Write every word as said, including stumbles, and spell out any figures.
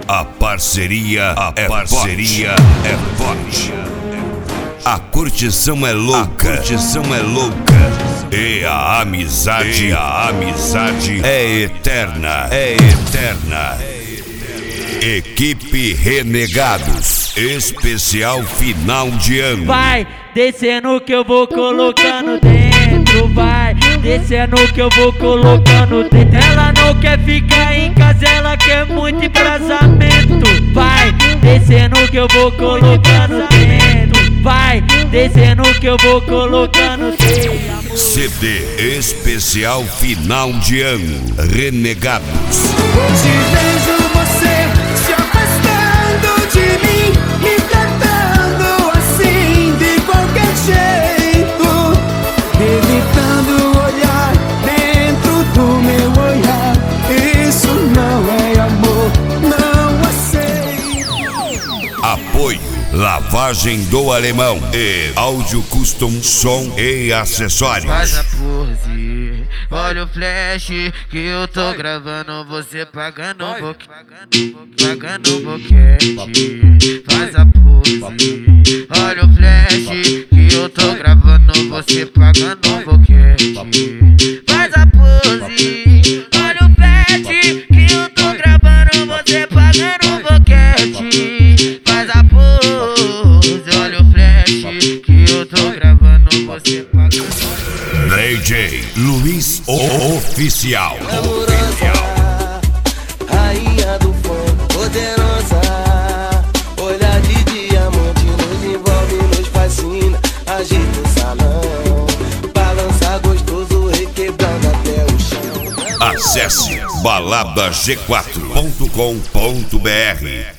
A parceria, a é parceria forte. é forte. A curtição é louca, a curtição é louca. E a amizade, e a amizade é eterna, é eterna. Equipe Renegados, especial final de ano. Vai descendo que eu vou colocando dentro, vai descendo que eu vou colocando dentro. Ela não quer ficar em casa, ela quer muito embrasamento. Vai descendo que eu vou colocando dentro, vai descendo que eu vou colocando dentro. C D especial final de ano, Renegados. Hoje vejo você se afastando de mim, me tratando assim de qualquer jeito, evitando olhar dentro do meu olhar. Isso não é amor, não aceito. Apoio Lavagem do Alemão e Áudio Custom Som e Acessórios. Faz a pose, olha o flash que eu tô gravando, você pagando um pouquinho, pagando um boquete. Faz a pose, olha o flash que eu tô gravando, você pagando um boquete. Faz a pose, olha o flash que eu tô gravando, você pagando um boquete. Faz a pose, olha o flash que eu tô gravando, você pagando. D J Luiz o Oficial. Amorosa, rainha do funk, poderosa, olhar de diamante nos envolve, nos fascina, agita o salão, balança gostoso, requebrando até o chão. Acesse balada g quatro ponto com ponto br.